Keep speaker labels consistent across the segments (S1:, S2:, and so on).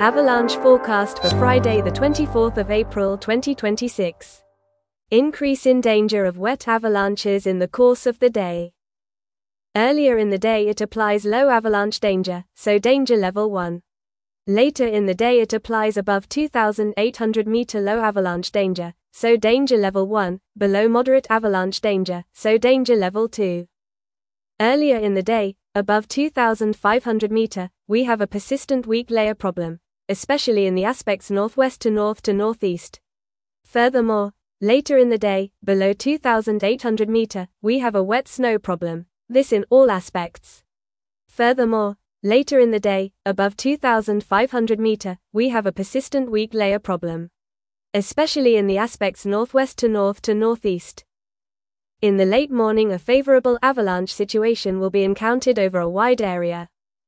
S1: Avalanche forecast for Friday the 24th of April 2026. Increase in danger of wet avalanches in the course of the day. Earlier in the day it applies low avalanche danger, so danger level 1. Later in the day it applies above 2,800 meter low avalanche danger, so danger level 1, below moderate avalanche danger, so danger level 2. Earlier in the day, above 2,500 meter, we have a persistent weak layer problem, especially in the aspects northwest to north to northeast. Furthermore, later in the day, below 2,800 meter, we have a wet snow problem, this in all aspects. Furthermore, later in the day, above 2,500 meter, we have a persistent weak layer problem, especially in the aspects northwest to north to northeast. In the late morning a favorable avalanche situation will be encountered over a wide area.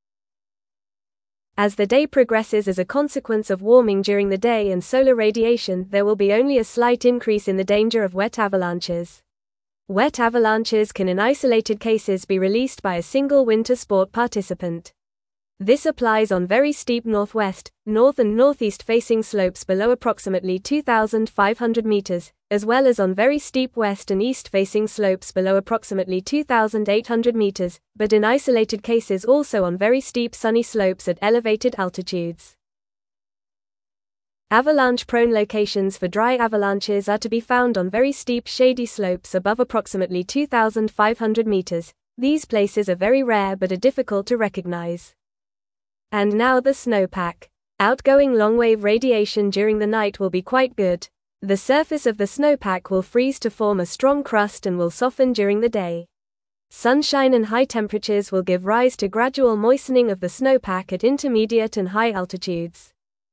S1: As the day progresses as a consequence of warming during the day and solar radiation, there will be only a slight increase in the danger of wet avalanches. Wet avalanches can in isolated cases be released by a single winter sport participant. This applies on very steep northwest, north and northeast facing slopes below approximately 2,500 meters, as well as on very steep west and east facing slopes below approximately 2,800 meters, but in isolated cases also on very steep sunny slopes at elevated altitudes. Avalanche-prone locations for dry avalanches are to be found on very steep shady slopes above approximately 2,500 meters. These places are very rare but are difficult to recognize. And now the snowpack. Outgoing long-wave radiation during the night will be quite good. The surface of the snowpack will freeze to form a strong crust and will soften during the day. Sunshine and high temperatures will give rise to gradual moistening of the snowpack at intermediate and high altitudes.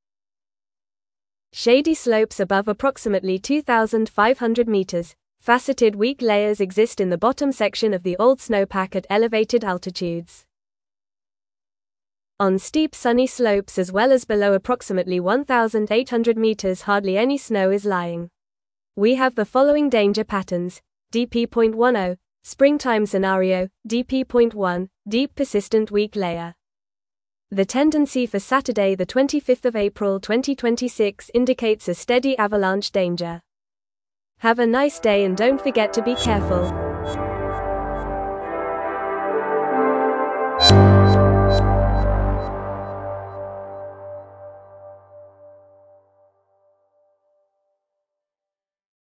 S1: Shady slopes above approximately 2,500 meters. Faceted weak layers exist in the bottom section of the old snowpack at elevated altitudes. On steep sunny slopes as well as below approximately 1,800 meters hardly any snow is lying. We have the following danger patterns: DP.10, springtime scenario, DP.1, deep persistent weak layer. The tendency for Saturday the 25th of April 2026 indicates a steady avalanche danger. Have a nice day and don't forget to be careful.